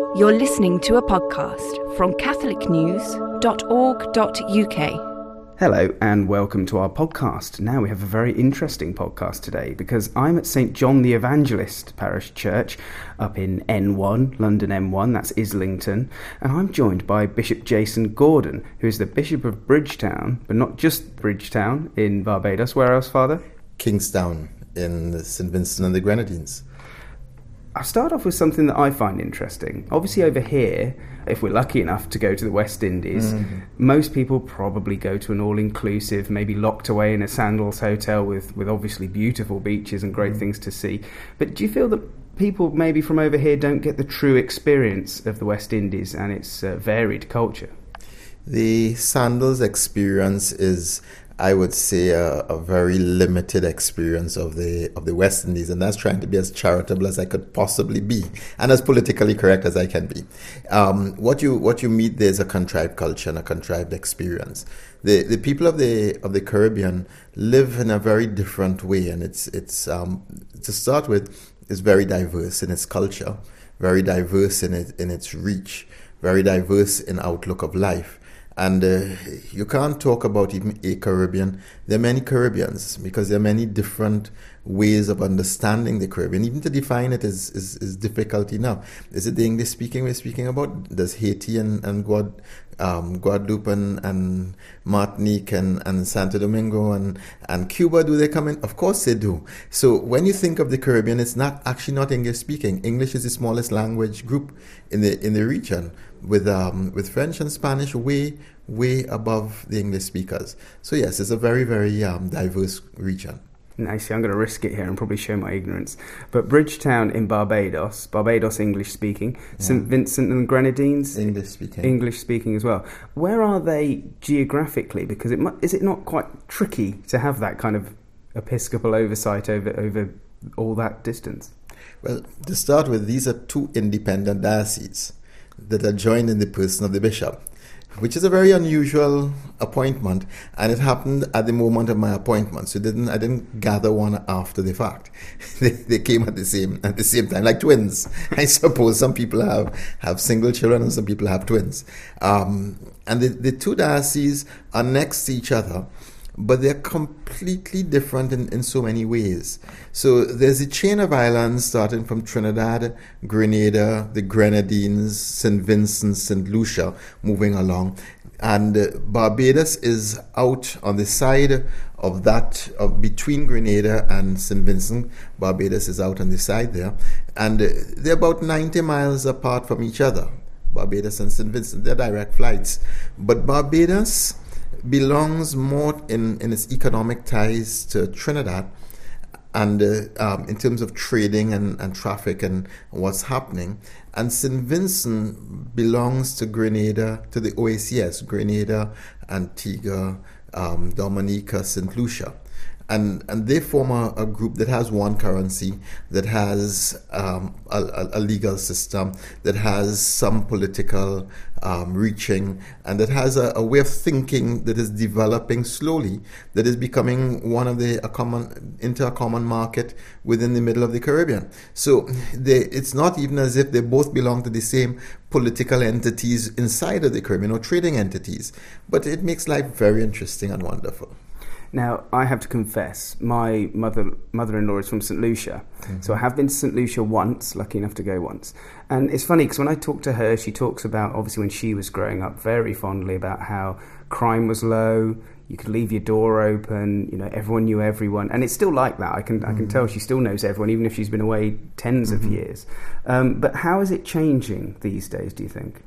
You're listening to a podcast from catholicnews.org.uk. Hello and welcome to our podcast. Now we have a very interesting podcast today because I'm at St John the Evangelist Parish Church up in N1, London M1, that's Islington, and I'm joined by Bishop Jason Gordon, who is the Bishop of Bridgetown, but not just Bridgetown in Barbados. Where else, Father? Kingstown in St Vincent and the Grenadines. I'll start off with something that I find interesting. Obviously over here, if we're lucky enough to go to the West Indies, most people probably go to an all-inclusive, maybe locked away in a Sandals hotel with obviously beautiful beaches and great things to see. But do you feel that people maybe from over here don't get the true experience of the West Indies and its varied culture? The Sandals experience is, I would say, a very limited experience of the West Indies, and that's trying to be as charitable as I could possibly be, and as politically correct as I can be. What you meet there is a contrived culture and a contrived experience. The people of the Caribbean live in a very different way, and it's to start with, it's very diverse in its culture, very diverse in its reach, very diverse in outlook of life. And you can't talk about even a Caribbean. There are many Caribbeans because there are many different ways of understanding the Caribbean. Even to define it is difficult enough. Is it the English speaking we're speaking about? Does Haiti and Guadeloupe and Martinique and Santo Domingo and Cuba, do they come in? Of course they do. So when you think of the Caribbean, it's not English speaking. English is the smallest language group in the region, with French and Spanish way above the English speakers. So yes, it's a very, very diverse region. Now, see, I'm going to risk it here and probably show my ignorance. But Bridgetown in Barbados English speaking, St Vincent and the Grenadines, English speaking as well. Where are they geographically? Because is it not quite tricky to have that kind of episcopal oversight over all that distance? Well, to start with, these are two independent dioceses that are joined in the person of the bishop, which is a very unusual appointment, and it happened at the moment of my appointment. So I didn't gather one after the fact. They came at the same time, like twins. I suppose some people have single children and some people have twins. And the two dioceses are next to each other, but they're completely different in so many ways. So there's a chain of islands starting from Trinidad, Grenada, the Grenadines, St. Vincent, St. Lucia, moving along. And Barbados is out on the side of between Grenada and St. Vincent. Barbados is out on the side there. And they're about 90 miles apart from each other. Barbados and St. Vincent, they're direct flights. But Barbados belongs more in its economic ties to Trinidad, and in terms of trading and traffic and what's happening. And St. Vincent belongs to Grenada, to the OACS, Grenada, Antigua, Dominica, St. Lucia. And they form a group that has one currency, that has a legal system, that has some political reaching, and that has a way of thinking that is developing slowly, that is becoming into a common market within the middle of the Caribbean. So it's not even as if they both belong to the same political entities inside of the Caribbean or trading entities, but it makes life very interesting and wonderful. Now, I have to confess, my mother-in-law is from St. Lucia. So I have been to St. Lucia once, lucky enough to go once. And it's funny because when I talk to her, she talks about, obviously when she was growing up, very fondly about how crime was low, you could leave your door open, everyone knew everyone. And it's still like that. I can tell she still knows everyone, even if she's been away tens of years. But how is it changing these days, do you think?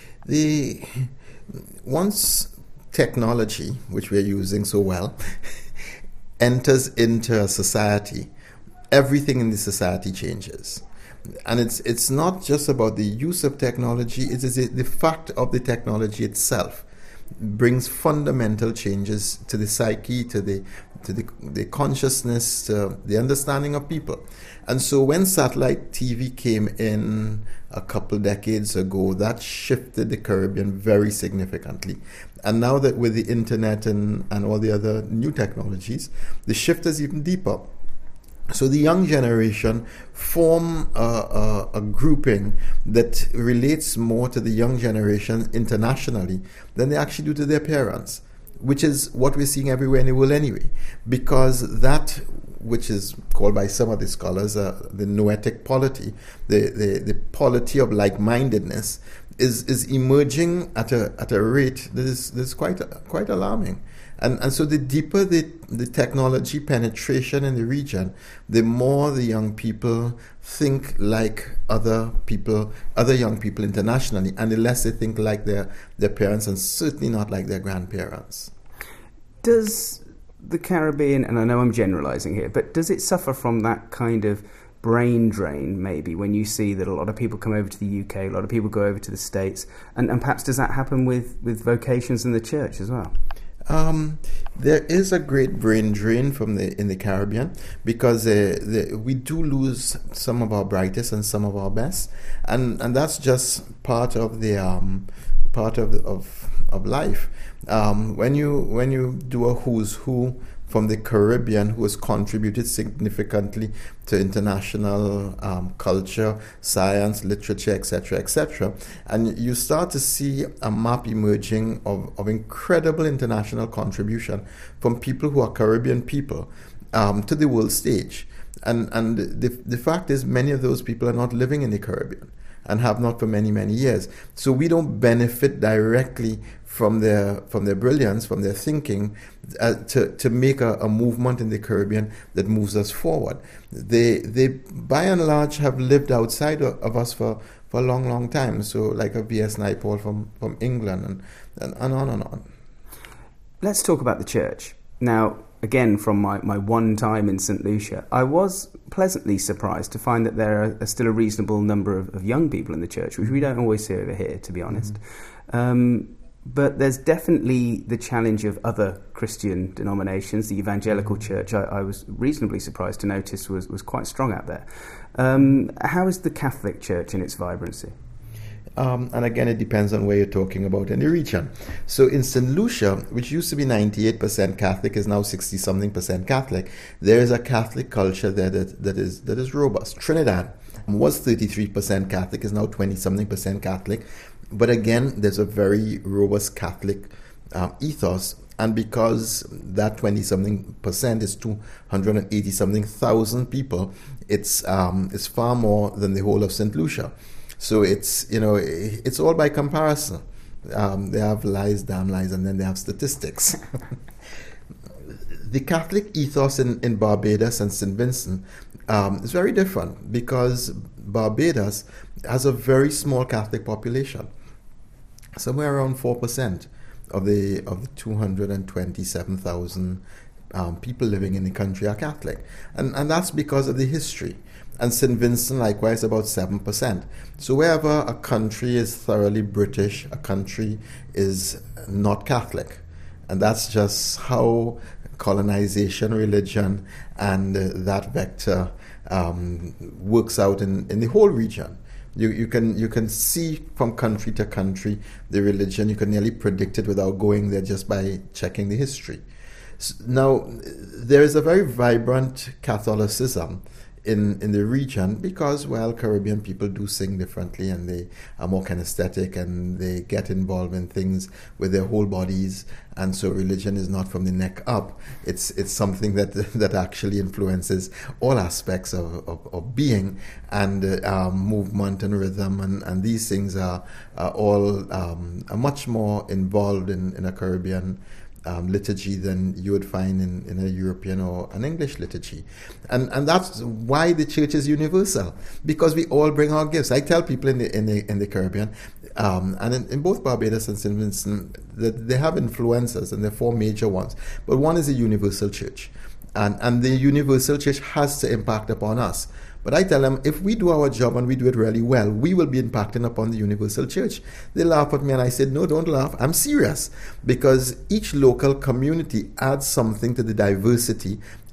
Once technology, which we're using so well, enters into a society, everything in the society changes. And it's not just about the use of technology, it is the fact of the technology itself brings fundamental changes to the psyche, to the consciousness, to the understanding of people. And so when satellite TV came in a couple decades ago, that shifted the Caribbean very significantly. And now that with the internet and all the other new technologies, the shift is even deeper. So the young generation form a grouping that relates more to the young generation internationally than they actually do to their parents, which is what we're seeing everywhere in the world anyway, because that which is called by some of the scholars the noetic polity, the polity of like-mindedness, is emerging at a rate that is quite alarming. And so the deeper the technology penetration in the region, the more the young people think like other young people internationally, and the less they think like their parents, and certainly not like their grandparents. Does the Caribbean, and I know I'm generalizing here, but does it suffer from that kind of brain drain, maybe, when you see that a lot of people come over to the UK, a lot of people go over to the States, and perhaps does that happen with vocations in the church as well? There is a great brain drain in the Caribbean, because we do lose some of our brightest and some of our best, and that's just part of the of life. When you do a who's who from the Caribbean who has contributed significantly to international culture, science, literature, etc., and you start to see a map emerging of incredible international contribution from people who are Caribbean people to the world stage. And the fact is, many of those people are not living in the Caribbean and have not for many, many years. So we don't benefit directly from their brilliance, from their thinking, to make a movement in the Caribbean that moves us forward. They by and large have lived outside of us for a long, long time. So like a V.S. Naipaul from England and on and on. Let's talk about the church. Now, again, from my one time in St. Lucia, I was pleasantly surprised to find that there are still a reasonable number of young people in the church, which we don't always see over here, to be honest. Mm-hmm. But there's definitely the challenge of other Christian denominations. The evangelical church, I was reasonably surprised to notice, was quite strong out there. How is the Catholic Church in its vibrancy? And again, it depends on where you're talking about in the region. So in St. Lucia, which used to be 98% Catholic, is now 60-something% Catholic. There is a Catholic culture there that is robust. Trinidad was 33% Catholic, is now 20-something% Catholic. But again, there's a very robust Catholic ethos. And because that 20-something% is 280-something thousand people, it's far more than the whole of St. Lucia. So it's all by comparison. They have lies, damn lies, and then they have statistics. The Catholic ethos in Barbados and St. Vincent is very different, because Barbados has a very small Catholic population. Somewhere around 4% of the 227,000 people living in the country are Catholic. And that's because of the history. And St. Vincent, likewise, about 7%. So wherever a country is thoroughly British, a country is not Catholic. And that's just how colonization, religion, and that vector works out in the whole region. You can see from country to country the religion. You can nearly predict it without going there, just by checking the history. Now, there is a very vibrant Catholicism in the region, because, well, Caribbean people do sing differently, and they are more kinesthetic, and they get involved in things with their whole bodies, and so religion is not from the neck up. It's something that actually influences all aspects of being, and movement and rhythm, and these things are all much more involved in a Caribbean liturgy than you would find in a European or an English liturgy. And that's why the church is universal, because we all bring our gifts. I tell people in the Caribbean, and in both Barbados and St. Vincent, that they have influences, and there are four major ones. But one is a universal church. And the universal church has to impact upon us. But I tell them, if we do our job and we do it really well, we will be impacting upon the universal church. They laugh at me, and I said, no, don't laugh. I'm serious. Because each local community adds something to the diversity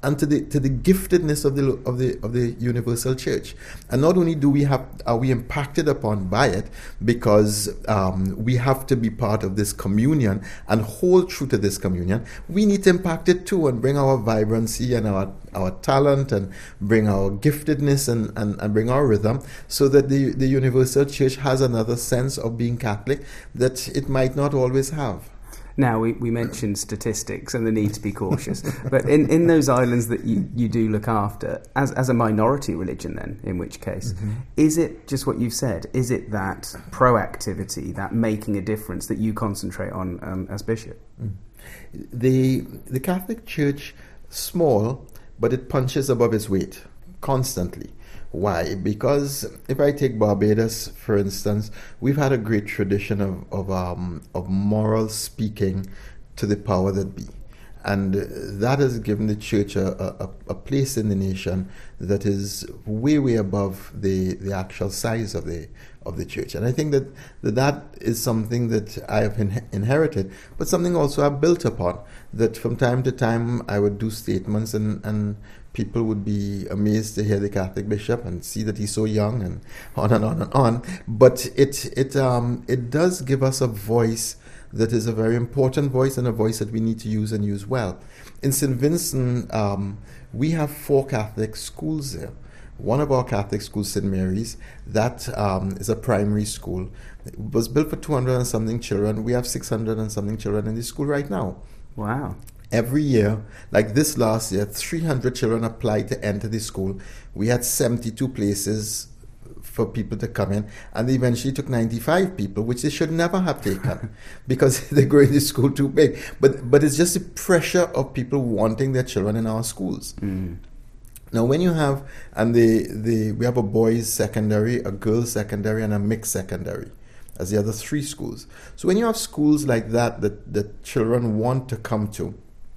and to the giftedness of the universal church. And not only are we impacted upon by it, because we have to be part of this communion and hold true to this communion, we need to impact it too and bring our vibrancy and our talent and bring our giftedness and bring our rhythm, so that the universal church has another sense of being Catholic that it might not always have. Now, we mentioned statistics and the need to be cautious, but in those islands that you do look after, as a minority religion then, in which case, is it just what you've said? Is it that proactivity, that making a difference that you concentrate on as bishop? The Catholic Church, small, but it punches above its weight constantly. Why? Because if I take Barbados, for instance, we've had a great tradition of moral speaking to the power that be. And that has given the church a place in the nation that is way, way above the actual size of the church. And I think that is something that I have inherited, but something also I've built upon, that from time to time I would do statements and people would be amazed to hear the Catholic bishop and see that he's so young, and on and on and on. But it does give us a voice that is a very important voice, and a voice that we need to use and use well. In St. Vincent, we have 4 Catholic schools there. One of our Catholic schools, St. Mary's, that is a primary school. It was built for 200 and something children. We have 600 and something children in the school right now. Wow. Every year, like this last year, 300 children applied to enter the school. We had 72 places for people to come in, and they eventually took 95 people, which they should never have taken because they're growing the school too big. But it's just the pressure of people wanting their children in our schools. Now, when you have, and we have a boys' secondary, a girls' secondary, and a mixed secondary as the other 3 schools. So when you have schools like that children want to come to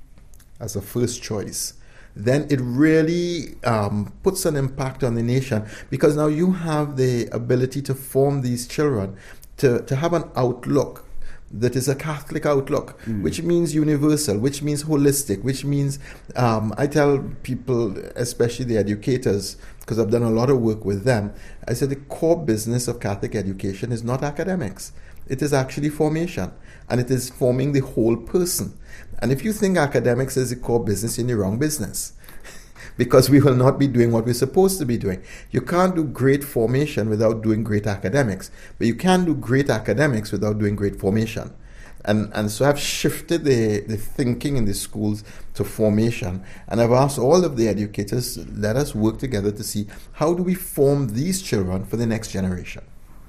as a first choice, then it really puts an impact on the nation, because now you have the ability to form these children to have an outlook that is a Catholic outlook, which means universal, which means holistic, which means, I tell people, especially the educators, because I've done a lot of work with them, I said the core business of Catholic education is not academics. It is actually formation, and it is forming the whole person. And if you think academics is the core business, you're in the wrong business, because we will not be doing what we're supposed to be doing. You can't do great formation without doing great academics, but you can do great academics without doing great formation. And so I've shifted the thinking in the schools to formation, and I've asked all of the educators, let us work together to see how do we form these children for the next generation.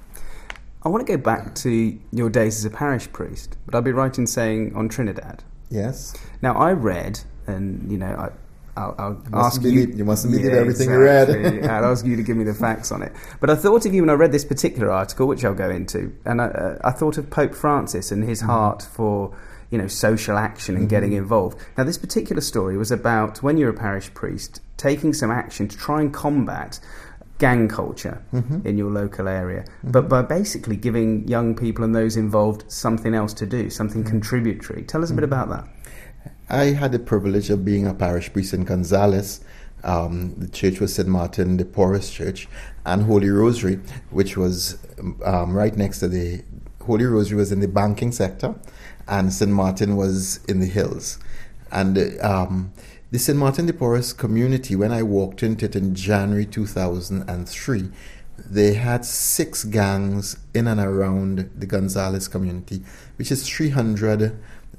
I want to go back to your days as a parish priest, but I'll be right in saying on Trinidad. Yes. Now, I read, and I'll ask you. You mustn't believe everything you read. I'll ask you to give me the facts on it. But I thought of you when I read this particular article, which I'll go into, and I thought of Pope Francis and his heart for social action and getting involved. Now, this particular story was about when you're a parish priest taking some action to try and combat gang culture in your local area, but by basically giving young people and those involved something else to do, something contributory. Tell us a bit about that. I had the privilege of being a parish priest in Gonzales. The church was St. Martin de Porres Church, and Holy Rosary, which was right next to the Holy Rosary was in the banking sector, and St. Martin was in the hills. And the St. Martin de Porres community, when I walked into it in January 2003, they had 6 gangs in and around the Gonzales community, which is 300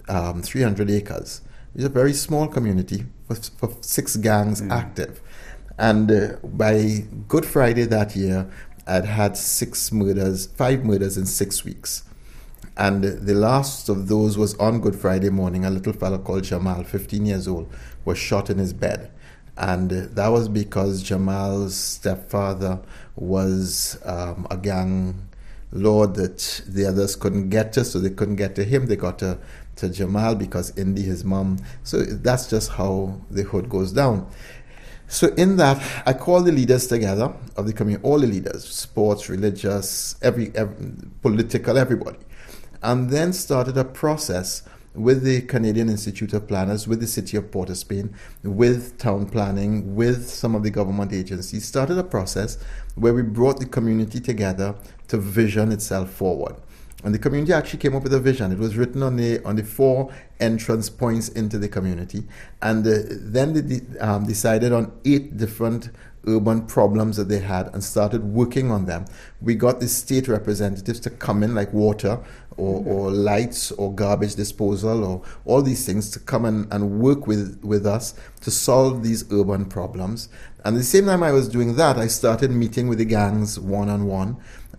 acres. It's a very small community for 6 gangs active. And by Good Friday that year, I'd had 5 murders in 6 weeks. And the last of those was on Good Friday morning. A little fellow called Jamal, 15 years old, was shot in his bed. And that was because Jamal's stepfather was a gang lord that the others couldn't get to, so they couldn't get to him. They got to Jamal because Indy, his mom. So that's just how the hood goes down. So in that, I called the leaders together of the community, all the leaders, sports, religious, every political, everybody, and then started a process with the Canadian Institute of Planners, with the City of Port of Spain, with town planning, with some of the government agencies, started a process where we brought the community together to vision itself forward. And the community actually came up with a vision. It was written on the 4 entrance points into the community. And then they decided on 8 different urban problems that they had and started working on them. We got the state representatives to come in, like water or lights or garbage disposal or all these things, to come and work with us to solve these urban problems. And at the same time I was doing that, I started meeting with the gangs one-on-one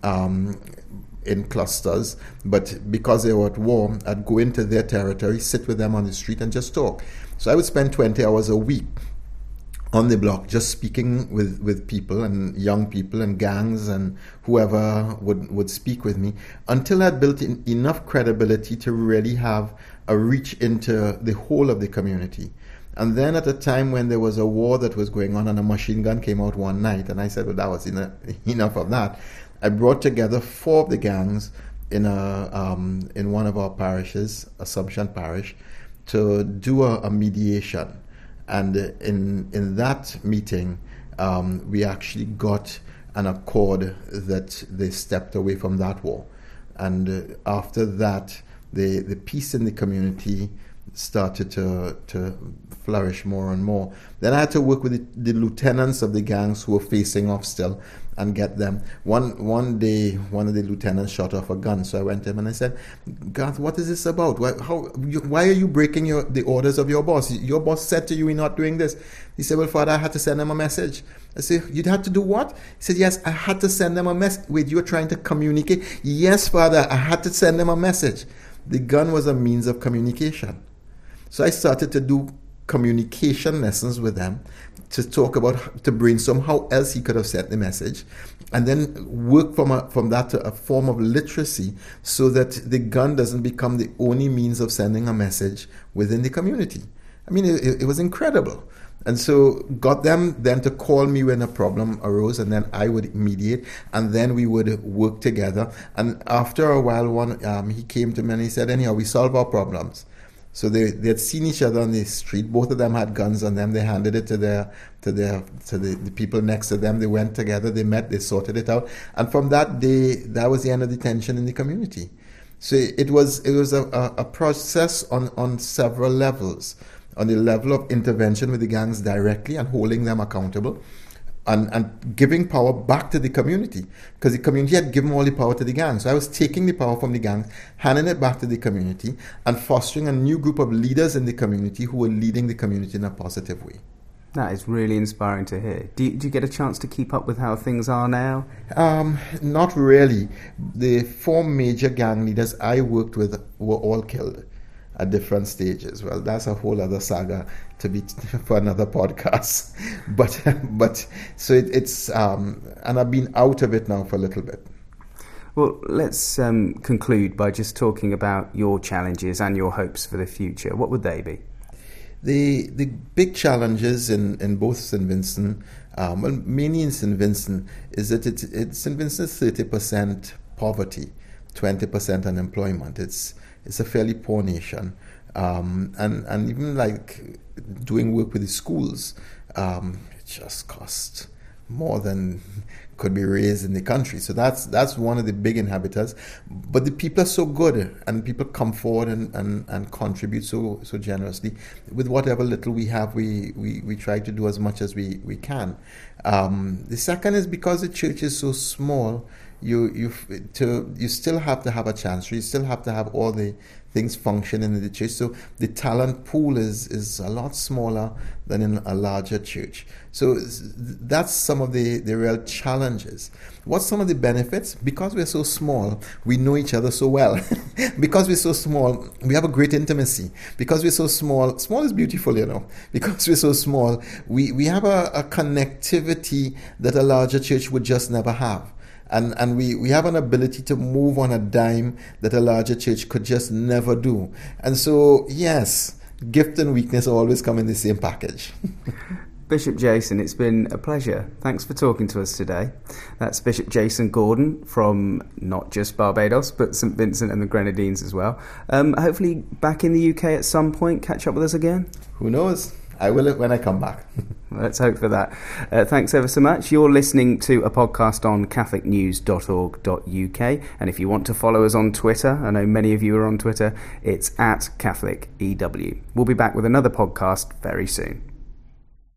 in clusters. But because they were at war, I'd go into their territory, sit with them on the street and just talk. So I would spend 20 hours a week on the block, just speaking with people and young people and gangs and whoever would speak with me, until I'd built enough credibility to really have a reach into the whole of the community. And then at a time when there was a war that was going on and a machine gun came out one night, and I said, well, that was enough of that. I brought together 4 of the gangs in one of our parishes, Assumption Parish, to do a mediation. And in that meeting, we actually got an accord that they stepped away from that war. And after that, the peace in the community started to flourish more and more. Then I had to work with the lieutenants of the gangs who were facing off still and get them. One day, one of the lieutenants shot off a gun. So I went to him and I said, Garth, what is this about? Why are you breaking the orders of your boss? Your boss said to you, we're not doing this. He said, well, Father, I had to send him a message. I said, you'd had to do what? He said, yes, I had to send them a message. Wait, you were trying to communicate? Yes, Father, I had to send them a message. The gun was a means of communication. So I started to do communication lessons with them, to brainstorm how else he could have sent the message, and then work from that to a form of literacy, so that the gun doesn't become the only means of sending a message within the community. I mean, it was incredible. And so got them then to call me when a problem arose, and then I would mediate, and then we would work together. And after a while, he came to me and he said, anyhow, we solve our problems. So they had seen each other on the street. Both of them had guns on them. They handed it to the people next to them. They went together. They met. They sorted it out. And from that day, that was the end of the tension in the community. So it was a process on several levels. On the level of intervention with the gangs directly and holding them accountable, and giving power back to the community, because the community had given all the power to the gangs. So I was taking the power from the gangs, handing it back to the community, and fostering a new group of leaders in the community who were leading the community in a positive way. That is really inspiring to hear. Do you get a chance to keep up with how things are now? Not really. The 4 major gang leaders I worked with were all killed at different stages. Well, that's a whole other saga to be for another podcast. But so it's and I've been out of it now for a little bit. Well, let's conclude by just talking about your challenges and your hopes for the future. What would they be? The big challenges in both St. Vincent, well, mainly in St. Vincent, is that it's St. Vincent 30% poverty, 20% unemployment. It's a fairly poor nation, and even like doing work with the schools, it just costs more than could be raised in the country. So that's one of the big inhibitors. But the people are so good, and people come forward and contribute so generously. With whatever little we have, we try to do as much as we can. The second is because the church is so small, you still have to have a chancery. You still have to have all the things function in the church. So the talent pool is a lot smaller than in a larger church. So that's some of the real challenges. What's some of the benefits? Because we're so small, we know each other so well. Because we're so small, we have a great intimacy. Because we're so small is beautiful, you know. Because we're so small, we have a connectivity that a larger church would just never have. And we have an ability to move on a dime that a larger church could just never do. And so, yes, gift and weakness always come in the same package. Bishop Jason, it's been a pleasure. Thanks for talking to us today. That's Bishop Jason Gordon from not just Barbados, but St Vincent and the Grenadines as well. Hopefully back in the UK at some point, catch up with us again. Who knows? I will when I come back. Let's hope for that. Thanks ever so much. You're listening to a podcast on catholicnews.org.uk, and if you want to follow us on Twitter, I know many of you are on Twitter, it's @CatholicEW. We'll be back with another podcast very soon.